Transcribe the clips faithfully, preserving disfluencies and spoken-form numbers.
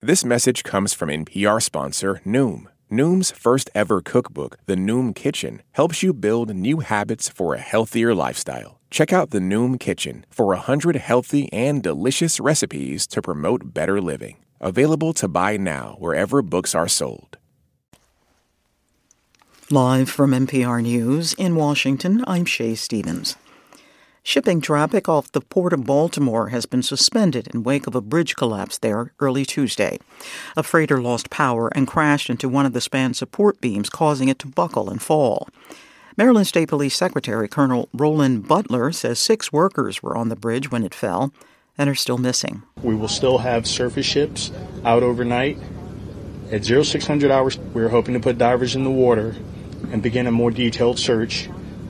This message comes from N P R sponsor Noom. Noom's first ever cookbook, The Noom Kitchen, helps you build new habits for a healthier lifestyle. Check out The Noom Kitchen for one hundred healthy and delicious recipes to promote better living. Available to buy now wherever books are sold. Live from N P R News in Washington, I'm Shay Stevens. Shipping traffic off the Port of Baltimore has been suspended in wake of a bridge collapse there early Tuesday. A freighter lost power and crashed into one of the span's support beams, causing it to buckle and fall. Maryland State Police Secretary Colonel Roland Butler says six workers were on the bridge when it fell and are still missing. We will still have surface ships out overnight. At oh six hundred hours, we're hoping to put divers in the water and begin a more detailed search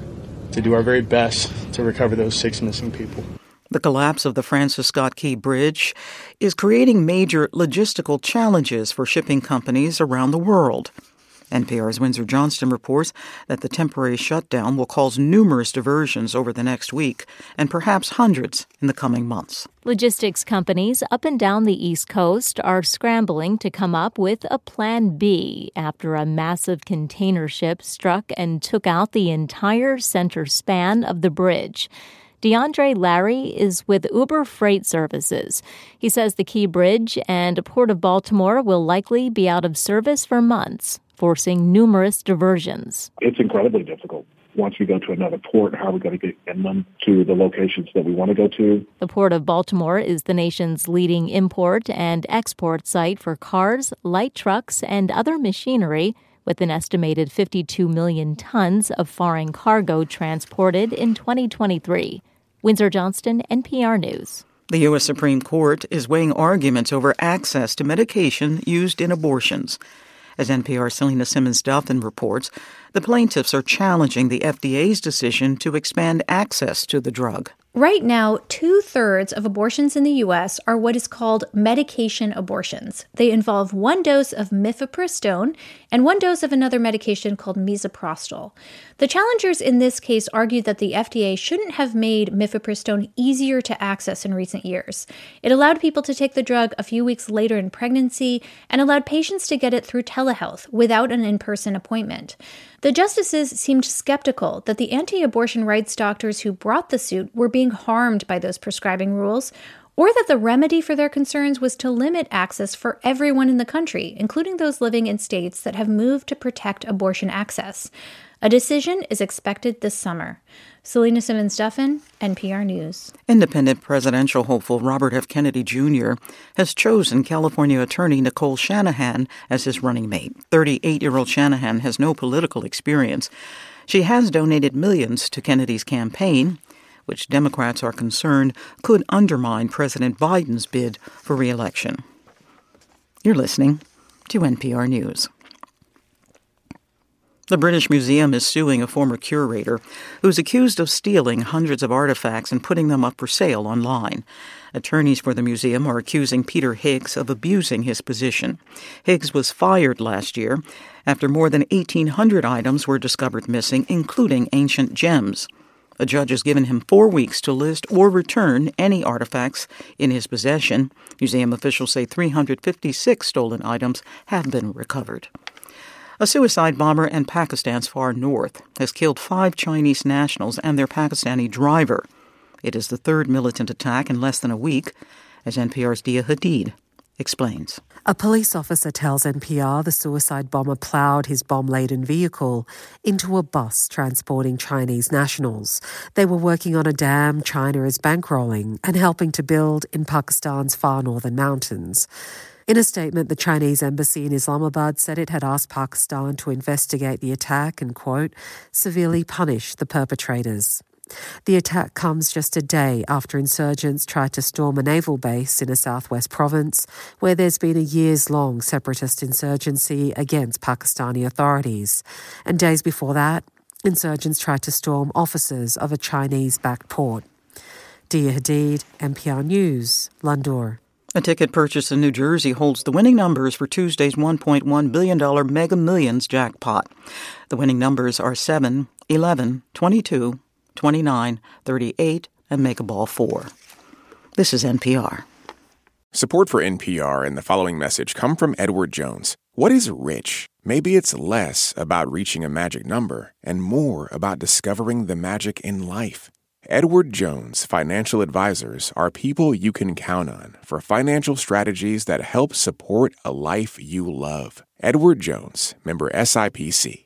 to do our very best to recover those six missing people. The collapse of the Francis Scott Key Bridge is creating major logistical challenges for shipping companies around the world. N P R's Windsor Johnston reports that the temporary shutdown will cause numerous diversions over the next week and perhaps hundreds in the coming months. Logistics companies up and down the East Coast are scrambling to come up with a plan B after a massive container ship struck and took out the entire center span of the bridge. DeAndre Larry is with Uber Freight Services. He says the Key Bridge and Port of Baltimore will likely be out of service for months, forcing numerous diversions. It's incredibly difficult. Once we go to another port, how are we going to get them to the locations that we want to go to? The Port of Baltimore is the nation's leading import and export site for cars, light trucks, and other machinery, with an estimated fifty-two million tons of foreign cargo transported in twenty twenty-three. Windsor Johnston, N P R News. The U S Supreme Court is weighing arguments over access to medication used in abortions. As N P R's Selena Simmons-Duffin reports, the plaintiffs are challenging the F D A's decision to expand access to the drug. Right now, two-thirds of abortions in the U S are what is called medication abortions. They involve one dose of mifepristone and one dose of another medication called misoprostol. The challengers in this case argued that the F D A shouldn't have made mifepristone easier to access in recent years. It allowed people to take the drug a few weeks later in pregnancy and allowed patients to get it through telehealth without an in-person appointment. The justices seemed skeptical that the anti-abortion rights doctors who brought the suit were being harmed by those prescribing rules, or that the remedy for their concerns was to limit access for everyone in the country, including those living in states that have moved to protect abortion access. A decision is expected this summer. Selena Simmons-Duffin, N P R News. Independent presidential hopeful Robert F. Kennedy Junior has chosen California attorney Nicole Shanahan as his running mate. thirty-eight-year-old Shanahan has no political experience. She has donated millions to Kennedy's campaign, which Democrats are concerned could undermine President Biden's bid for re-election. You're listening to N P R News. The British Museum is suing a former curator who's accused of stealing hundreds of artifacts and putting them up for sale online. Attorneys for the museum are accusing Peter Higgs of abusing his position. Higgs was fired last year after more than eighteen hundred items were discovered missing, including ancient gems. A judge has given him four weeks to list or return any artifacts in his possession. Museum officials say three hundred fifty-six stolen items have been recovered. A suicide bomber in Pakistan's far north has killed five Chinese nationals and their Pakistani driver. It is the third militant attack in less than a week, as N P R's Dia Hadid explains. A police officer tells N P R the suicide bomber ploughed his bomb-laden vehicle into a bus transporting Chinese nationals. They were working on a dam China is bankrolling and helping to build in Pakistan's far northern mountains. In a statement, the Chinese embassy in Islamabad said it had asked Pakistan to investigate the attack and, quote, severely punish the perpetrators. The attack comes just a day after insurgents tried to storm a naval base in a southwest province where there's been a years-long separatist insurgency against Pakistani authorities. And days before that, insurgents tried to storm offices of a Chinese-backed port. Dia Hadid, N P R News, London. A ticket purchase in New Jersey holds the winning numbers for Tuesday's one point one billion dollars Mega Millions jackpot. The winning numbers are seven, eleven, twenty-two, twenty-nine, thirty-eight, and Make a Ball four. This is N P R. Support for N P R and the following message come from Edward Jones. What is rich? Maybe it's less about reaching a magic number and more about discovering the magic in life. Edward Jones Financial Advisors are people you can count on for financial strategies that help support a life you love. Edward Jones, member S I P C.